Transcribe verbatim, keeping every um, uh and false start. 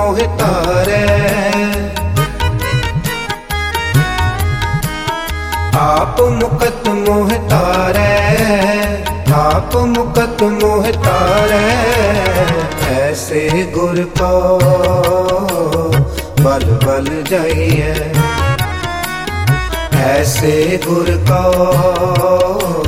मोह तारै। आप मुकत मोह तारै, आप मुकत मोह तारै। ऐसे गुर को बल बल जाइए, ऐसे गुर को